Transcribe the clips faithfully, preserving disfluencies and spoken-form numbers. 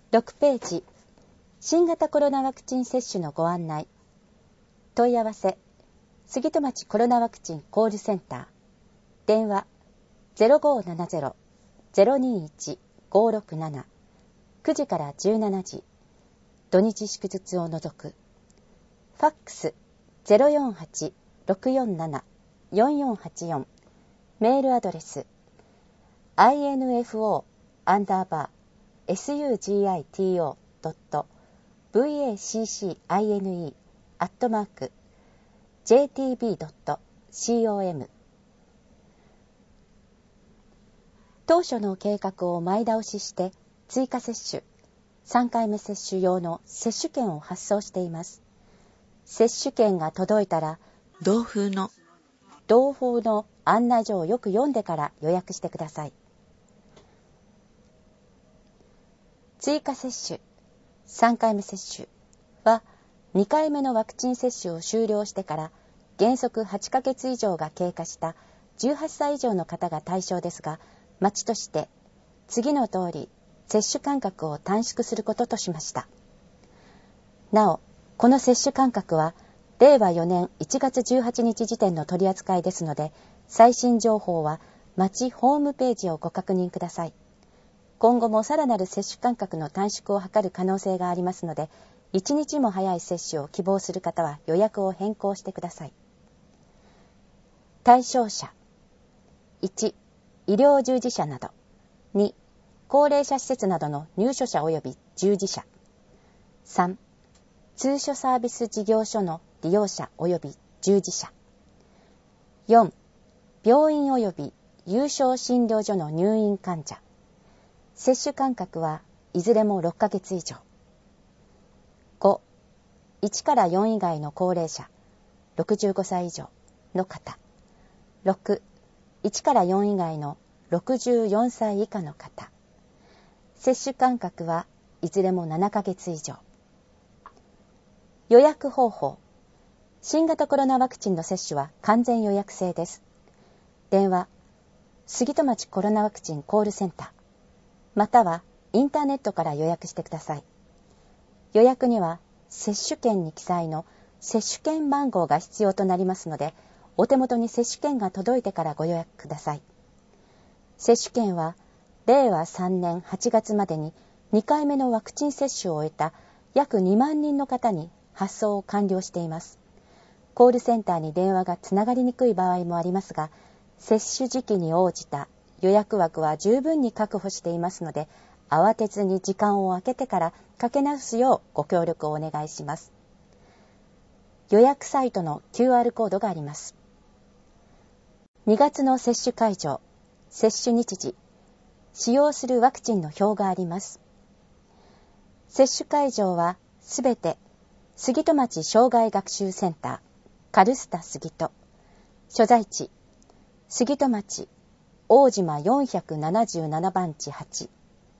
ろくページ、新型コロナワクチン接種のご案内。問い合わせ、杉戸町コロナワクチンコールセンター。電話、ゼロごーななゼロ ゼロにいち ごろくなな、くじからじゅうしちじ、土日祝日を除く。ファックス、ゼロよんはち ろくよんなな よんよんはちよん。メールアドレス、アイエヌエフオー アンダーバー スグト ドット ブイエーシーシーアイエヌイー アットマーク ジェーティービー ドット コム。当初の計画を前倒しして追加接種、さんかいめ接種用の接種券を発送しています。接種券が届いたら、同封の同封の案内状をよく読んでから予約してください。追加接種、さんかいめ接種はにかいめのワクチン接種を終了してから原則はちかげつ以上が経過したじゅうはっさい以上の方が対象ですが、町として次の通り接種間隔を短縮することとしました。なお、この接種間隔はれいわよねんいちがつじゅうはちにち時点の取り扱いですので、最新情報は町ホームページをご確認ください。今後もさらなる接種間隔の短縮を図る可能性がありますので、いちにちも早い接種を希望する方は予約を変更してください。対象者、いち、医療従事者など、に、高齢者施設などの入所者及び従事者、さん、通所サービス事業所の利用者及び従事者、よん、病院及び有床診療所の入院患者。接種間隔はいずれもろっかげつ以上。ご、いちからよん以外の高齢者、ろくじゅうごさい以上の方。ろく、いちからよん以外のろくじゅうよんさい以下の方。接種間隔はいずれもななかげつ以上。予約方法。新型コロナワクチンの接種は完全予約制です。電話、杉戸町コロナワクチンコールセンター、またはインターネットから予約してください。予約には接種券に記載の接種券番号が必要となりますので、お手元に接種券が届いてからご予約ください。接種券はれいわさんねんはちがつまでににかいめのワクチン接種を終えた約にまんにんの方に発送を完了しています。コールセンターに電話がつながりにくい場合もありますが、接種時期に応じた予約枠は十分に確保していますので、慌てずに時間を空けてからかけ直すようご協力をお願いします。予約サイトの キューアール コードがあります。にがつの接種会場、接種日時、使用するワクチンの表があります。接種会場はすべて杉戸町障害学習センター、カルスタ杉戸、所在地、杉戸町大島よんひゃくななじゅうななばんちはち。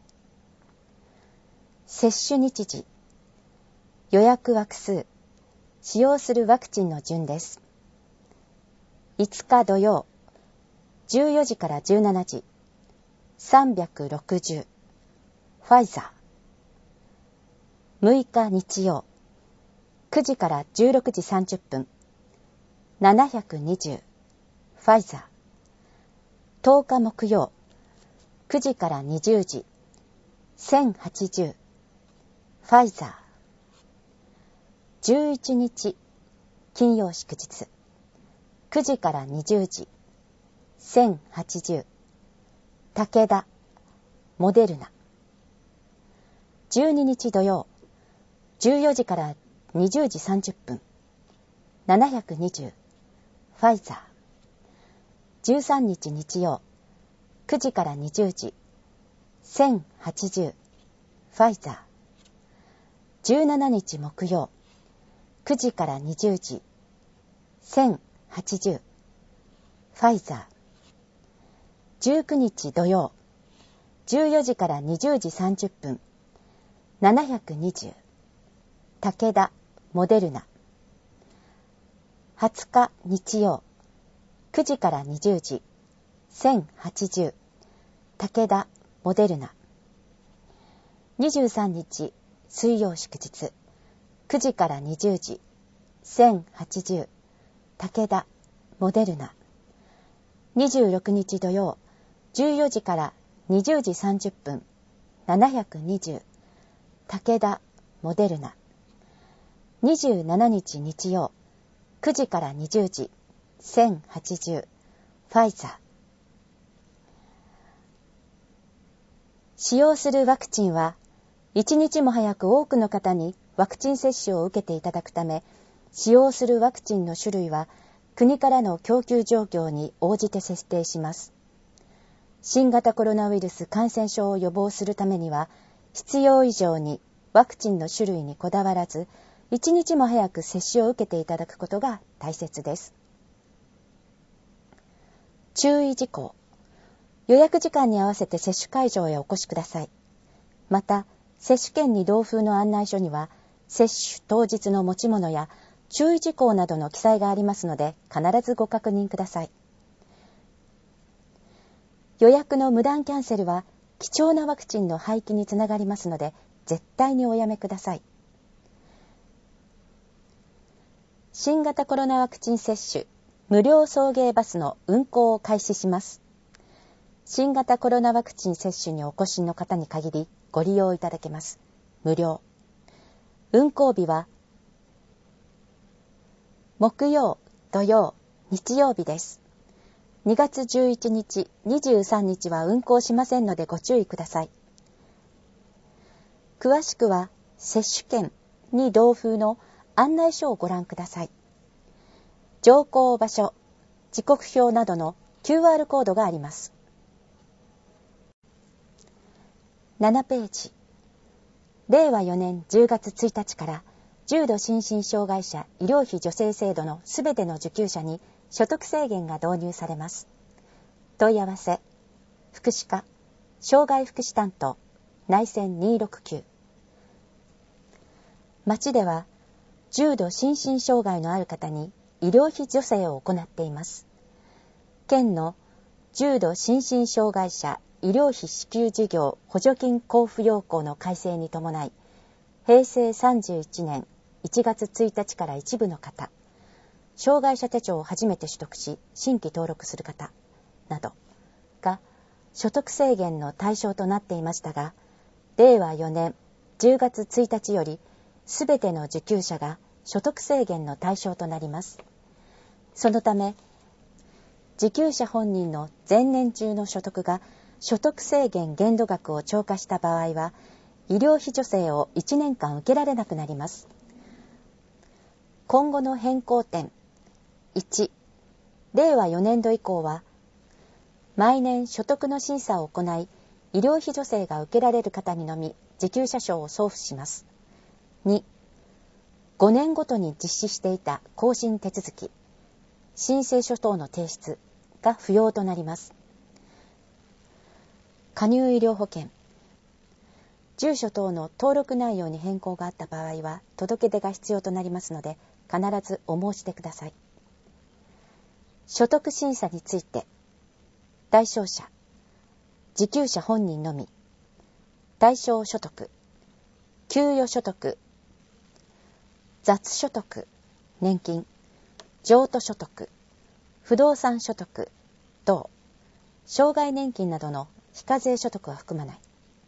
接種日時、予約枠数、使用するワクチンの順です。いつか土曜、じゅうよじからじゅうしちじ、さんびゃくろくじゅう、ファイザー。むいか日曜、くじからじゅうろくじさんじゅっぷん、ななひゃくにじゅう、ファイザー。とおか木曜、くじからにじゅうじ、せんはちじゅう、ファイザー。じゅういちにち、金曜祝日、くじからにじゅうじ、せんはちじゅう、武田、モデルナ。じゅうににち土曜、じゅうよじからにじゅうじさんじゅっぷん、ななひゃくにじゅう、ファイザー。じゅうさんにち日曜、くじからにじゅうじ、せんはちじゅう、ファイザー。じゅうしちにち木曜、くじからにじゅうじ、せんはちじゅう、ファイザー。じゅうくにち土曜、じゅうよじからにじゅうじさんじゅっぷん、ななひゃくにじゅう、武田、モデルナ。はつか日曜、くじからにじゅうじ、せんはちじゅう、武田、モデルナ。 にじゅうさんにち水曜祝日、くじからにじゅうじ、せんはちじゅう、武田、モデルナ。にじゅうろくにち土曜、じゅうよじからにじゅうじさんじゅっぷん、ななひゃくにじゅう、武田、モデルナ。にじゅうしちにち日曜、くじからにじゅうじ、せんはちじゅう、ファイザー。使用するワクチンは、一日も早く多くの方にワクチン接種を受けていただくため、使用するワクチンの種類は国からの供給状況に応じて設定します。新型コロナウイルス感染症を予防するためには、必要以上にワクチンの種類にこだわらず、一日も早く接種を受けていただくことが大切です。注意事項。予約時間に合わせて接種会場へお越しください。また、接種券に同封の案内書には、接種当日の持ち物や注意事項などの記載がありますので、必ずご確認ください。予約の無断キャンセルは、貴重なワクチンの廃棄につながりますので、絶対におやめください。新型コロナワクチン接種、無料送迎バスの運行を開始します。新型コロナワクチン接種にお越しの方に限りご利用いただけます。無料。運行日は木曜、土曜、日曜日です。にがつじゅういちにち、にじゅうさんにちは運行しませんのでご注意ください。詳しくは接種券に同封の案内書をご覧ください。乗降場所、時刻表などの キューアール コードがあります。ななページ。れいわよねんじゅうがつついたちから重度心身障害者医療費助成制度のすべての受給者に所得制限が導入されます。問い合わせ、福祉課、障害福祉担当、内線にひゃくろくじゅうきゅう。町では、重度心身障害のある方に医療費助成を行っています。県の重度心身障害者医療費支給事業補助金交付要項の改正に伴い、へいせいさんじゅういちねんいちがつついたちから一部の方、障害者手帳を初めて取得し新規登録する方などが所得制限の対象となっていましたが、れいわよねんじゅうがつついたちよりすべての受給者が所得制限の対象となります。そのため、受給者本人の前年中の所得が所得制限限度額を超過した場合は、医療費助成をいちねんかん受けられなくなります。今後の変更点。いち、れいわよねんど以降は、毎年所得の審査を行い、医療費助成が受けられる方にのみ受給者証を送付します。に、ごねんごとに実施していた更新手続き、申請書等の提出が不要となります。加入医療保険。住所等の登録内容に変更があった場合は届け出が必要となりますので、必ずお申し出ください。所得審査について、対象者、受給者本人のみ、対象所得、給与所得、雑所得、年金、譲渡所得、不動産所得等、障害年金などの非課税所得は含まない。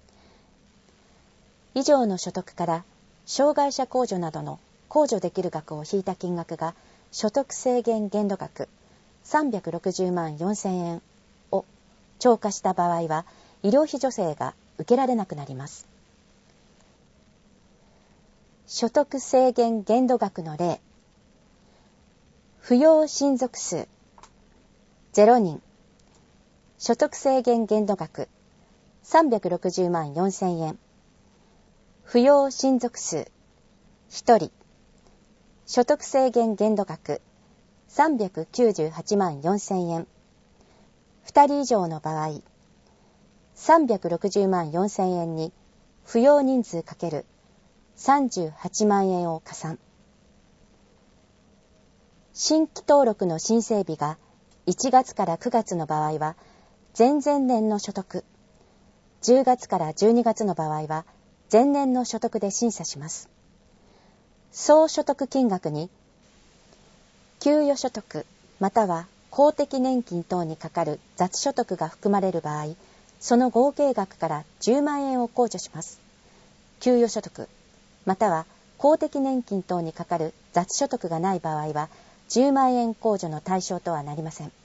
以上の所得から障害者控除などの控除できる額を引いた金額が所得制限限度額さんびゃくろくじゅうまんよんせんえんを超過した場合は医療費助成が受けられなくなります。所得制限限度額の例。扶養親族数ゼロにん、所得制限限度額さんびゃくろくじゅうまんよんせんえん、扶養親族数ひとり、所得制限限度額さんびゃくきゅうじゅうはちまんよんせんえん、ふたり以上の場合、さんびゃくろくじゅうまんよんせんえんに扶養人数×さんじゅうはちまんえんを加算。新規登録の申請日がいちがつからくがつの場合は、前々年の所得、じゅうがつからじゅうにがつの場合は、 前年の所得で審査します。総所得金額に給与所得または公的年金等にかかる雑所得が含まれる場合、その合計額からじゅうまんえんを控除します。給与所得または公的年金等にかかる雑所得がない場合はじゅうまんえん控除の対象とはなりません。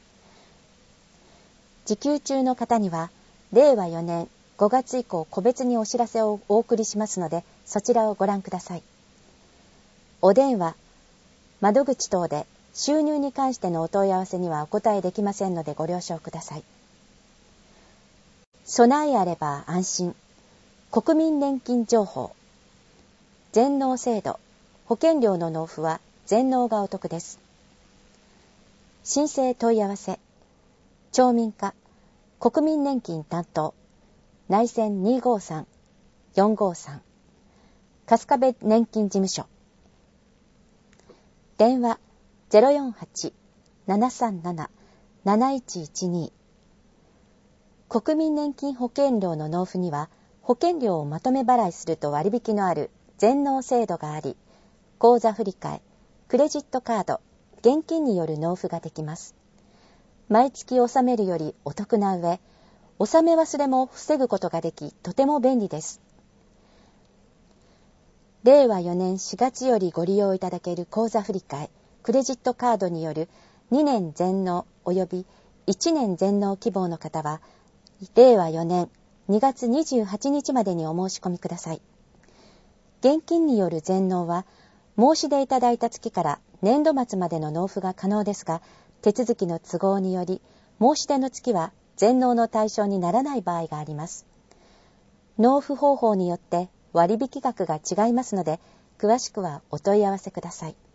受給中の方にはれいわよねんごがつ以降個別にお知らせをお送りしますので、そちらをご覧ください。お電話、窓口等で収入に関してのお問い合わせにはお答えできませんのでご了承ください。備えあれば安心。国民年金情報。全納制度。保険料の納付は全納がお得です。申請問い合わせ。町民課、国民年金担当。内線 にーごーさん よんごーさん。春日部年金事務所。電話 ゼロよんはち ななさんなな なないちいちに。国民年金保険料の納付には保険料をまとめ払いすると割引のある全納制度があり、口座振替、クレジットカード、現金による納付ができます。毎月納めるよりお得な上、納め忘れも防ぐことができ、とても便利です。れいわよねんしがつよりご利用いただける口座振替、クレジットカードによるにねん全納及びいちねん全納希望の方は、れいわよねんにがつにじゅうはちにちまでにお申し込みください。現金による全納は、申し出いただいた月から年度末までの納付が可能ですが、手続きの都合により、申し出の月は全納の対象にならない場合があります。納付方法によって割引額が違いますので、詳しくはお問い合わせください。